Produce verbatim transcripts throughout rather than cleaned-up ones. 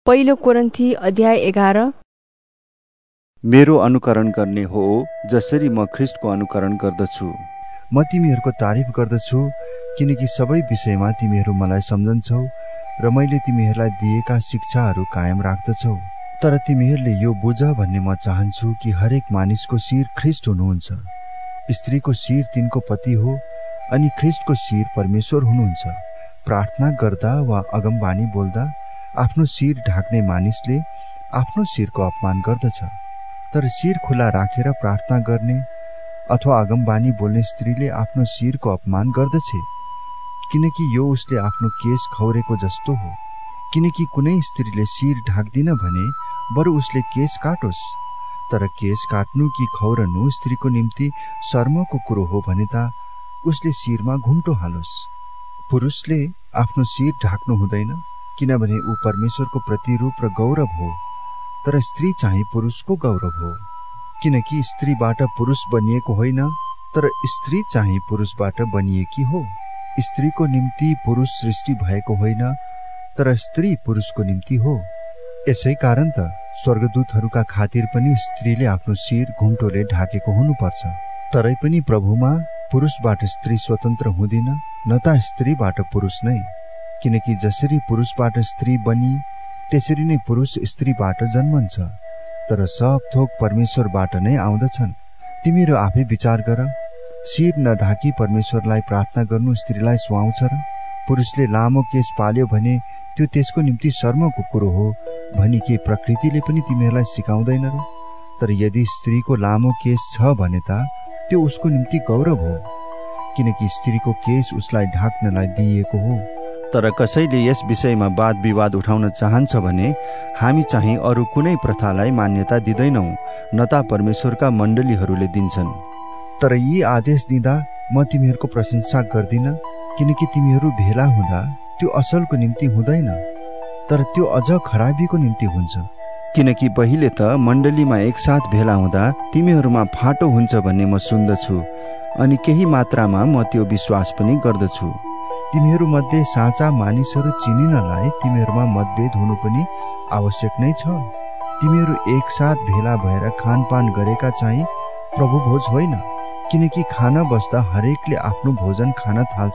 पहिलो कोरिन्थी अध्याय एघार। मेरो अनुकरण गर्ने हो जसरी म ख्रीष्टको अनुकरण गर्दछु। म तिमीहरूको तारिफ गर्दछु किनकि सबै विषयमा तिमीहरू मलाई सम्झन्छौ र मैले तिमीहरूलाई दिएका शिक्षाहरू कायम राख्दछौ। तर तिमीहरूले यो बुझ भन्ने म चाहन्छु कि हरेक मानिसको शिर ख्रीष्ट हुनुहुन्छ। स्त्रीको शिर तिनको पति हो अनि ख्रीष्टको शिर परमेश्वर हुनुहुन्छ। प्रार्थना गर्दा वा अगमबानी बोल्दा आफ्नो शिर ढाक्ने मानिसले आफ्नो शिरको अपमान गर्दछ। तर शिर खुला राखेर प्रार्थना गर्ने अथवा अगमबानी बोल्ने स्त्रीले आफ्नो शिरको अपमान गर्दछ, किनकि यो उसले आफ्नो केश खौरेको जस्तो हो। किनकि कुनै स्त्रीले शिर ढाक्दिन भने बरु उसले केश काटोस्। तर केश काट्नु कि खौरनु स्त्रीको निम्ति शर्मको कुरो हो भने त उसले शिरमा घुम्टो हालोस्। पुरुषले आफ्नो शिर ढाक्नु हुँदैन, किनभने ऊ परमेश्वरको प्रतिरूप र गौरव हो। तर स्त्री चाहिँ पुरुषको गौरव हो, किनकि स्त्रीबाट पुरुष बनिएको होइन, तर स्त्री चाहिँ पुरुषबाट बनिएकी हो। स्त्रीको निम्ति पुरुष सृष्टि भएको होइन, तर स्त्री पुरुषको निम्ति हो। यसै कारण त स्वर्गदूतहरूका खातिर पनि स्त्रीले आफ्नो शिर घुम्टोले ढाकेको हुनुपर्छ। तरै पनि प्रभुमा पुरुषबाट स्त्री स्वतन्त्र हुँदिन, न त स्त्रीबाट पुरुष नै। किनकि जसरी पुरुषबाट स्त्री बनी त्यसरी नै पुरुष स्त्रीबाट जन्मन्छ। तर सब थोक परमेश्वरबाट नै आउँदछन्। तिमीहरू आफै विचार गर, शिर नढाकी परमेश्वरलाई प्रार्थना गर्नु स्त्रीलाई सुहाउँछ र? पुरुषले लामो केश पाल्यो भने त्यो त्यसको निम्ति शर्मको कुरो हो भनी के प्रकृतिले पनि तिमीहरूलाई सिकाउँदैन र? तर यदि स्त्रीको लामो केश छ भने त त्यो उसको निम्ति गौरव हो, किनकि स्त्रीको केश उसलाई ढाक्नलाई दिइएको हो। तर कसैले यस विषयमा वाद विवाद उठाउन चाहन्छ भने हामी चाहिँ अरू कुनै प्रथालाई मान्यता दिँदैनौँ, न त परमेश्वरका मण्डलीहरूले दिन्छन्। तर यी आदेश दिँदा म तिमीहरूको प्रशंसा गर्दिन, किनकि तिमीहरू भेला हुँदा त्यो असलको निम्ति हुँदैन, तर त्यो अझ खराबीको निम्ति हुन्छ। किनकि पहिले त मण्डलीमा एकसाथ भेला हुँदा तिमीहरूमा फाटो हुन्छ भन्ने म सुन्दछु, अनि केही मात्रामा म त्यो विश्वास पनि गर्दछु। तिमीहरू मध्ये साँचा मानिसहरू चिनिनलाई तिमीहरूमा मतभेद हुनु पनि आवश्यक नै छ। तिमीहरू एकसाथ भेला भएर खानपान गरेका चाहिँ प्रभु भोज होइन, किनकि खाना बस्दा हरेकले आफ्नो भोजन खान थाल्छ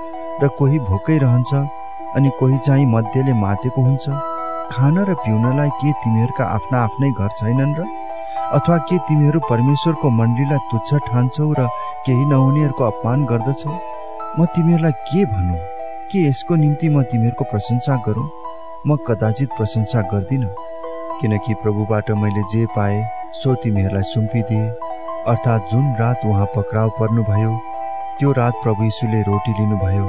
र कोही भोकै रहन्छ अनि कोही चाहिँ मध्यले मातेको हुन्छ। खान र पिउनलाई के तिमीहरूका आफ्ना आफ्नै घर छैनन् र? अथवा के तिमीहरू परमेश्वरको मण्डलीलाई तुच्छ ठान्छौ र केही नहुनेहरूको अपमान गर्दछौ? म तिमीहरूलाई के भनौँ? के यसको निम्ति म तिमीहरूको प्रशंसा गरौँ? म कदाचित प्रशंसा गर्दिन, किनकि प्रभुबाट मैले जे पाएँ सो तिमीहरूलाई सुम्पिदिए। अर्थात् जुन रात उहाँ पक्राउ पर्नुभयो त्यो रात प्रभु यीशुले रोटी लिनुभयो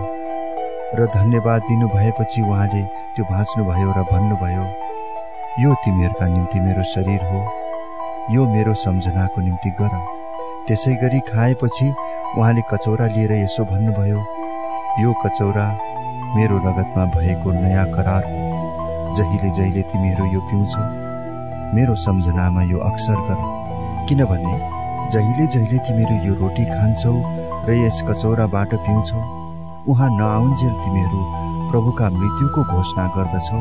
र धन्यवाद दिनु भएपछि उहाँले त्यो भाँच्नुभयो र भन्नुभयो, यो तिमीहरूका निम्ति मेरो शरीर हो, यो मेरो सम्झनाको निम्ति गर। त्यसै गरी खाएपछि उहाँले कचौरा लिएर यसो भन्नुभयो, यो कचौरा मेरो रगतमा भएको नयाँ करार हो। जहिले जहिले तिमीहरू यो पिउँछौ मेरो सम्झनामा यो अक्सर गर। किनभने जहिले जहिले तिमीहरू यो रोटी खान्छौ र यस कचौराबाट पिउँछौ, उहाँ नआउन्जेल तिमीहरू प्रभुका मृत्युको घोषणा गर्दछौ।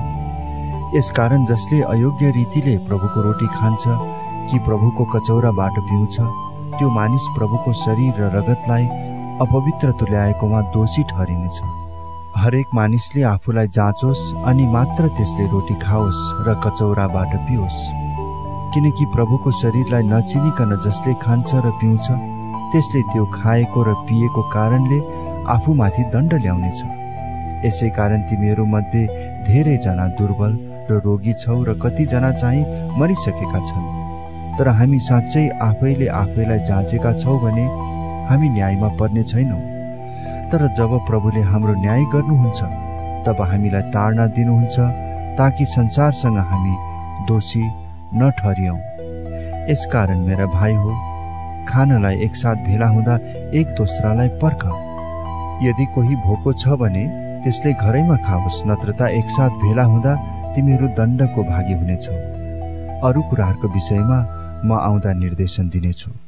यसकारण जसले अयोग्य रीतिले प्रभुको रोटी खान्छ कि प्रभुको कचौराबाट पिउँछ, त्यो मानिस प्रभुको शरीर र रगतलाई अपवित्र तुल्याएकोमा दोषी ठहरिनेछ। हरेक मानिसले आफूलाई जाँचोस् अनि मात्र त्यसले रोटी खाओस् र कचौराबाट पियोस्। किनकि प्रभुको शरीरलाई नचिनिकन जसले खान्छ र पिउँछ त्यसले त्यो खाएको र पिएको कारणले आफूमाथि दण्ड ल्याउनेछ। यसै कारण तिमीहरू मध्ये धेरैजना दुर्बल र रोगी छौ र कतिजना चाहिँ मरिसकेका छन्। तर हामी साँच्चै आफैले आफैलाई जाँचेका छौँ भने हामी न्यायमा पर्ने छैनौँ। तर जब प्रभुले हाम्रो न्याय गर्नुहुन्छ तब हामीलाई ताडना दिनुहुन्छ, ताकि संसारसँग हामी दोषी नठहरियौँ। यसकारण मेरा भाइ हो, खानलाई एकसाथ भेला हुँदा एक दोस्रालाई पर्ख। यदि कोही भोको छ भने त्यसले घरैमा खाओस्, नत्र त एकसाथ भेला हुँदा तिमीहरू दण्डको भागी हुनेछौ। अरू कुराहरूको विषयमा म आउँदा निर्देशन दिनेछु।